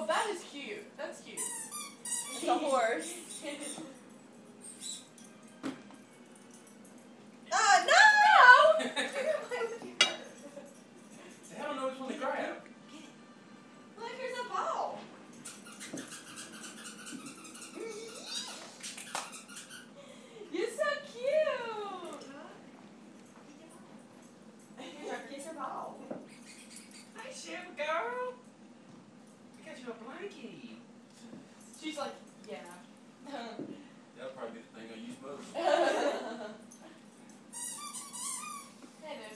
Oh, that is cute. That's cute. It's a horse. No! I don't know which one to grab. Look, here's a ball. You're so cute. Here's your ball. Hey, Chef girl. I got you a blankie. She's like, yeah. That'll probably be the thing I use most. Hey, dude.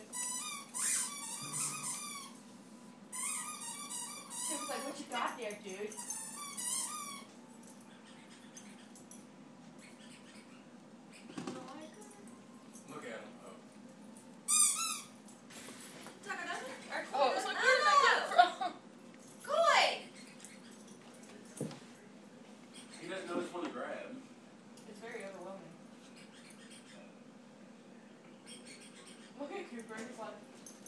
She was like, what you got there, dude? Look at him. Tucker doesn't. Oh, it's like, where did that come from? Koi! He doesn't know which one to grab. It's very overwhelming. Look at Cooper. He's like,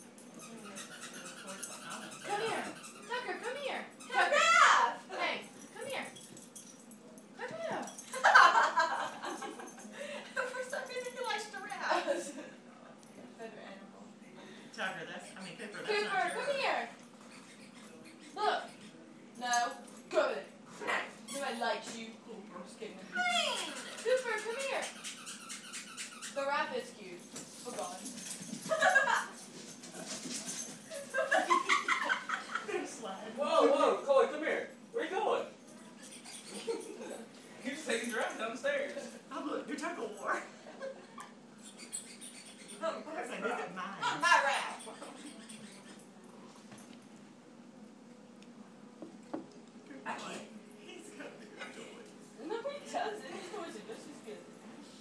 come here. Tucker, come here. Tucker. Hey, come here. Come here. For some reason, he likes giraffes. Better animal. Tucker, Cooper, that's Cooper, not come yours. here. Look. No. Good. Nobody likes you. I'm just kidding. Cooper, come here. The rabbit is cute. Oh, God. Slide. Whoa, Chloe, come here. Where you going? You're just taking your down the stairs. Oh, look, your Tucker war. Tucker's like, look at mine. My raft. I can't. He's got the good toys. Nobody does it. These toys are just as good.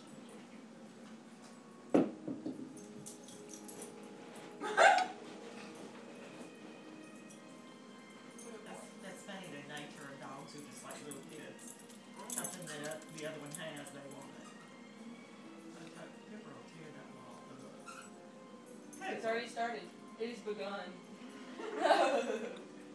That's funny, the nature of dogs who just like little kids. Something that the other one has, they want it. Cooper will tear that wall. It's already started. It has begun.